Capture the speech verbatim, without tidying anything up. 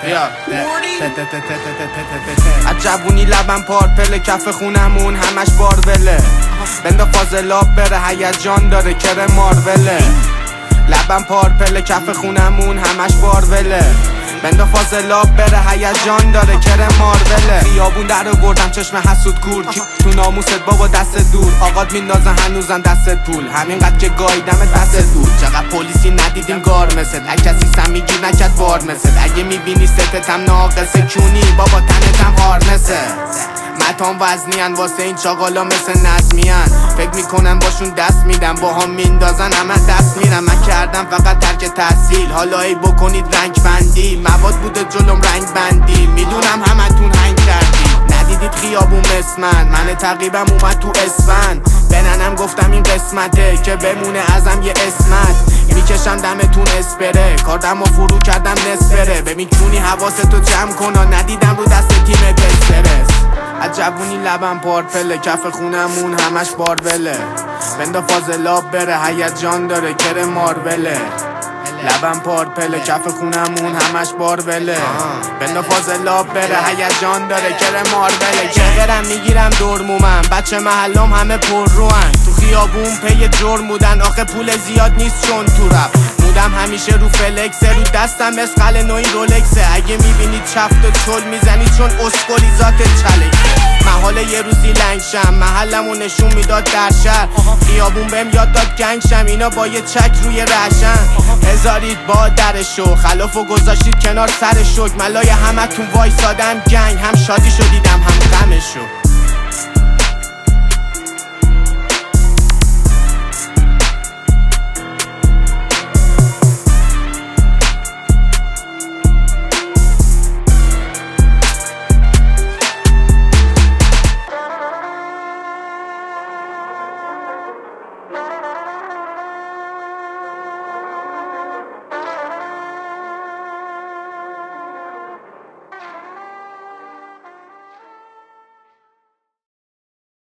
از جوونی لبم پارپل، کف خونمون همش باربله. بنده فاضلاب بره، هیجان داره کره ماربله. لبم پارپل، کف خونمون همش باربله. بنده فاضلاب بره، هیجان داره کره ماربله. خیابون در بردم چشم حسود کور، تو ناموست بابا دست دور. آقاد میندازن هنوزم دست پول، همینقدر که گایدم دست دور. چقدر پلیسی ندیدیم گار مثل، هر کسی سمیگیر نکرد بار مثل. اگه میبینی ستتم ناقصه کونی، بابا تنتم هارنسه. متان وزنیان واسه این چاقالا مثل نظمیان. فکر میکنن باشون دست میدم، با هم میندازن همه دست میرم. من کردم فقط ترک تحصیل، حالا ای بکنید رنگ بندی. مواد بوده جلوم رنگ بندی، میدونم همتون هنگ کردی. ندیدید خیابون مسمن، من تقریبم اومد تو اسفن. بننم گفتم این قسمته که بمونه ازم یه اسمت. میکشم دمتون اسپره، کاردم و فرو کردم نسپره. ببین کونی حواستو جمع کنا، ندیدم رو دست تیم پسترس. از جوونی لبم پارپله، کف خونمون همش باربله. بنده فاضلاب بره، هیجان داره کره ماربله. لبم پارپله، کف خونمون همش باربله. بنده فاضلاب بره، هیجان داره کره ماربله. چقدرم میگیرم دور مومم، بچه محلام همه پر روان. تو خیابون پی جرم بودن، آخه پول زیاد نیست چون تو رپ. مودم همیشه رو فلکسه، رو دستم مسقل نوعی رولکسه. اگه میبینید چفت و چل میزنید چون اسکولی ذات چلکسه. محال یه روزی لنگ شم، محلمو نشون میداد در شهر. خیابون بهم یاد داد گنگ شم، اینا با یه چک روی رشن. هزارید با درشو، خلافو گذاشتید کنار سر شک. ملای همه تون وایسادم گنگ، هم شادی شدیدم هم غمشو.